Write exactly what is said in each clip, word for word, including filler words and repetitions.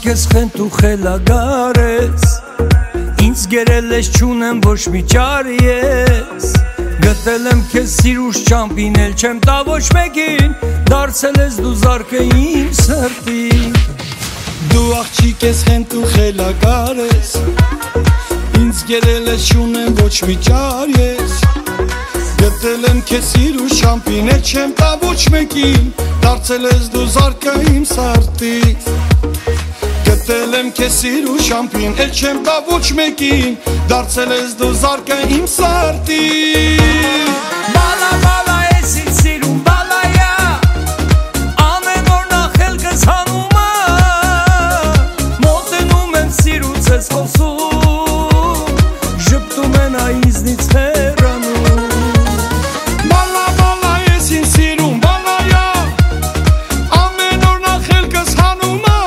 քեզ խենթ ու խելագար ես, ինձ գերել ես չունեմ ոչ մի ճար ես, գտել եմ քեզ սիրուշ չամպինել չեմ տա ոչ մեկին, դարձել ես դու զարկը իմ սրտի։ Դու աղջիկ ես խենթ ու խելագար ես, ինձ գերել ես չունեմ ոչ մի ճար ես, գտել եմ քեզ սիրուշ չամպինել չեմ տա ոչ մեկին, դարձել ես դու զարկը իմ սրտի։ Գտել եմ քեզ սիրուշ չամպինել չեմ տա ոչ մեկին, դարձել ես դու զարկը իմ սրտի։ Բալա բալա ես ինձ սիրում բալայա, ամեն օր նախելքս հանում ա, մոտենում եմ սիրուց ես խոսում, ժպտում են այզնից հեռանում։ Բալա բալա ես ինձ սիրում բալայա, ամեն օր նախելքս հանում ա,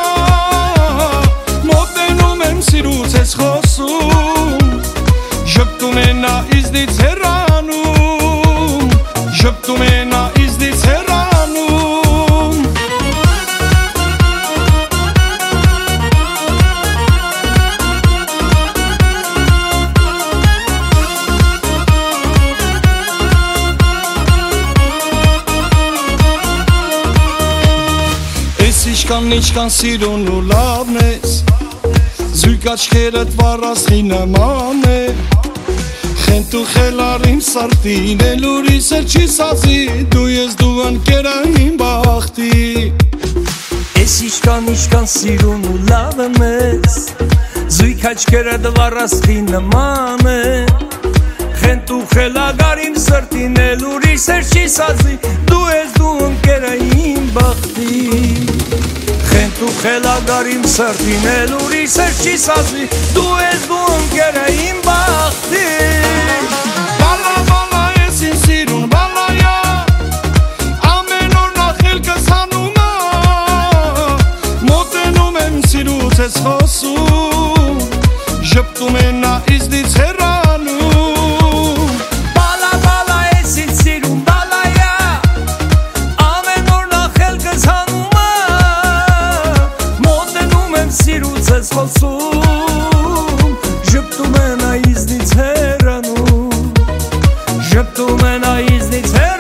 մոտենում եմ սիրուց ես խոսում, ժպտում են այզնից հեռանում, ժպտում են այզնից հեռանում։ Ես իշքան իչքան սիրուն ու լավն ես, զույգ աչքերդ վառասխի նման է, խենթ ու խելար իմ սրտին էլ ուրիշ էլ չի սազի, դու ես դու ընկերա իմ բախտի։ Ես իշքան իշքան սիրուն ու լավն ես, զույգ աչքերդ վառասխի նման է, խենթ ու խելագար իմ սրտին էլ ուրիշ էլ չի սազի, դու ես դու ընկերա իմ բախտի։ Խենթ ու խելագար իմ սրտին էլ ուրիշ էլ չի սազի, դու ես դու ընկերա իմ բախտի։ Բալա բալա ես ինձ սիրուն բալայա, ամեն օր նախելքս հանում ա, մոտենում եմ սիրուց ես խոսում, ժպտում են այզնից հեռանում։ Բալա բալա ես ինձ սիրում բալայա, ամեն օր նախելքս հանում ա, մոտենում եմ սիրուց ես խոսում, ժպտում են այզնից հեռանում, ժպտում են այզնից հեռանում։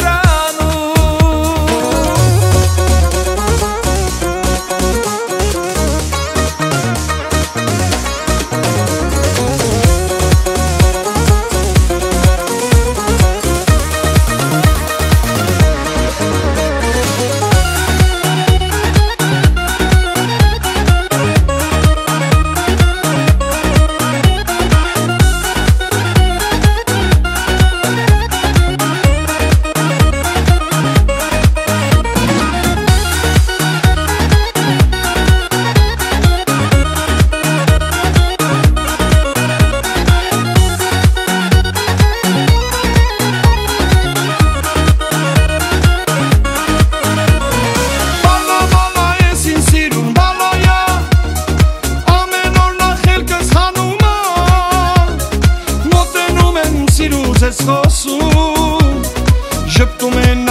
Ես խոսում, ժպտում են